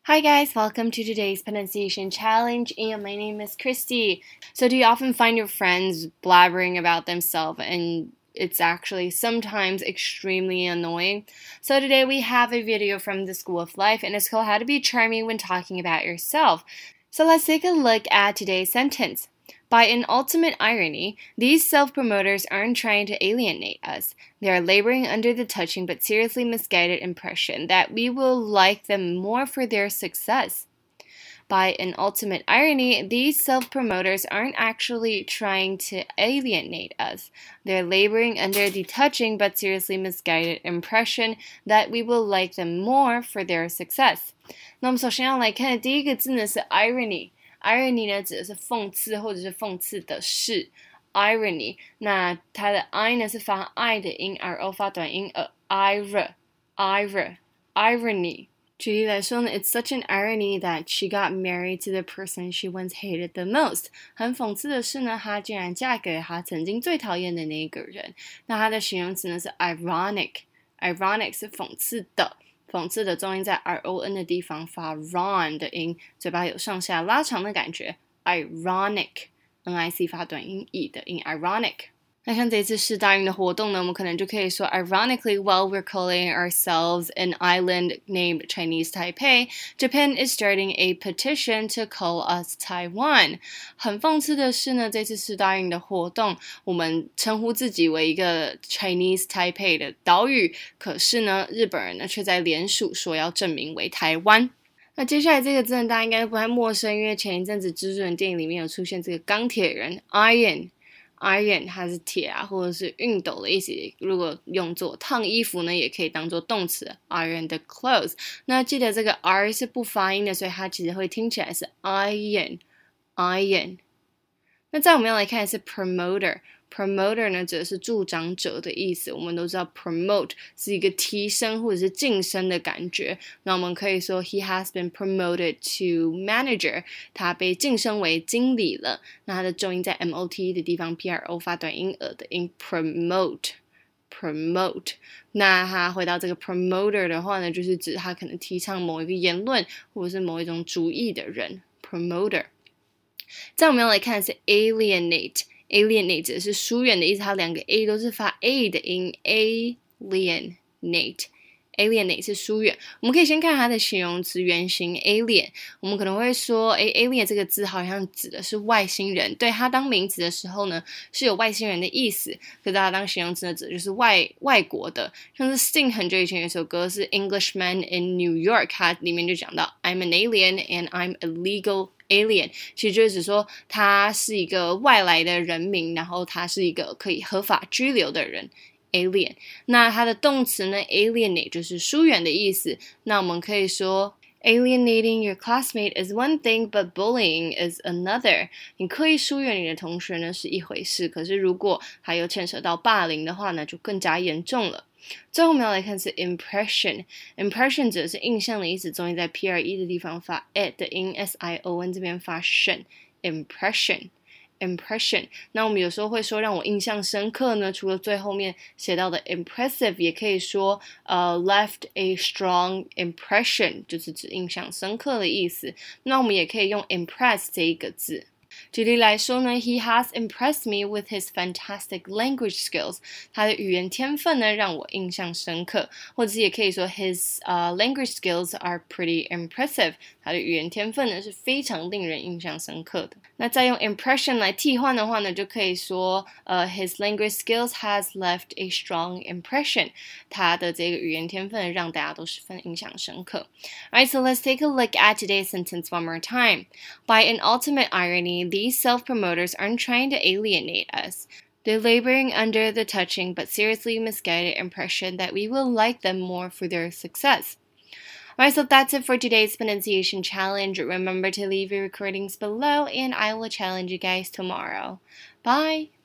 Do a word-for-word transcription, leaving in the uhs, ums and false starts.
Hi guys, welcome to today's pronunciation challenge, and my name is Christy. So do you often find your friends blabbering about themselves and it's actually sometimes extremely annoying? So today we have a video from the School of Life and it's called How to Be Charming When Talking About Yourself. So let's take a look at today's sentence. By an ultimate irony, these self-promoters aren't trying to alienate us. They are laboring under the touching but seriously misguided impression that we will like them more for their success. By an ultimate irony, these self-promoters aren't actually trying to alienate us. They're laboring under the touching but seriously misguided impression that we will like them more for their success. 那我们首先要来看的第一个字呢是 irony。irony 呢指的是讽刺或者是讽刺的事 irony 那它的 i 呢是发 i 的音 ro 发短音 a ira ira irony 举例来说呢 It's such an irony that she got married to the person she once hated the most 很讽刺的是呢她竟然嫁给了她曾经最讨厌的那个人那它的形容词呢是 ironic ironic 是讽刺的讽刺的重音在 ron 的地方发 ron 的音嘴巴有上下拉长的感觉 ironic nic 发短音 e 的音 ironic 那像这次世大运的活动呢我们可能就可以说 Ironically, while we're calling ourselves an island named Chinese Taipei, Japan is starting a petition to call us Taiwan. 很讽刺的是呢这次世大运的活动我们称呼自己为一个 Chinese Taipei 的岛屿可是呢日本人呢却在联署说要证明为台湾那接下来这个字呢大家应该不太陌生因为前一阵子蜘蛛人电影里面有出现这个钢铁人 Iron Iron 它是铁啊或者是熨斗的意思如果用作烫衣服呢也可以当作动词 iron the clothes 那记得这个 R 是不发音的所以它其实会听起来是 iron iron 那再我们要来看的是 promoter promoter 呢指的是助长者的意思我们都知道 promote 是一个提升或者是晋升的感觉那我们可以说 he has been promoted to manager 他被晋升为经理了那他的重音在 mot 的地方 pro 发短音耳的音 promote promote 那他回到这个 promoter 的话呢就是指他可能提倡某一个言论或者是某一种主义的人 promoter 再我们要来看的是 alienate alienate 指的是疏远的意思它两个 a 都是发 a 的音 alienate alienate 是疏远我们可以先看它的形容词原型 alien 我们可能会说诶 alien 这个字好像指的是外星人对它当名词的时候呢是有外星人的意思可是它当形容词呢指的就是外外国的像是 Sting 很久以前有一首歌是 Englishman in New York 它里面就讲到 I'm an alien and I'm a legal alien 其实就是指说他是一个外来的人民然后他是一个可以合法居留的人 alien 那它的动词呢 alienate 就是疏远的意思那我们可以说 alienating your classmate is one thing but bullying is another 你刻意疏远你的同学呢是一回事可是如果还有牵扯到霸凌的话呢就更加严重了最后我们要来看是 impression impression 指的是印象的意思终于在 pre 的地方发 e 的音 sion 这边发 shen impression impression 那我们有时候会说让我印象深刻呢除了最后面写到的 impressive 也可以说呃、uh, left a strong impression 就是指印象深刻的意思那我们也可以用 impress 这一个字举例来说呢 He has impressed me with his fantastic language skills 他的语言天分呢让我印象深刻或者是也可以说 His、uh, language skills are pretty impressive 他的语言天分呢是非常令人印象深刻的那再用 impression 来替换的话呢就可以说、uh, His language skills has left a strong impression 他的这个语言天分让大家都十分印象深刻 Alright, so let's take a look at today's sentence one more time By an ultimate irony These self-promoters aren't trying to alienate us. They're laboring under the touching but seriously misguided impression that we will like them more for their success. Alright, so that's it for today's pronunciation challenge. Remember to leave your recordings below and I will challenge you guys tomorrow. Bye!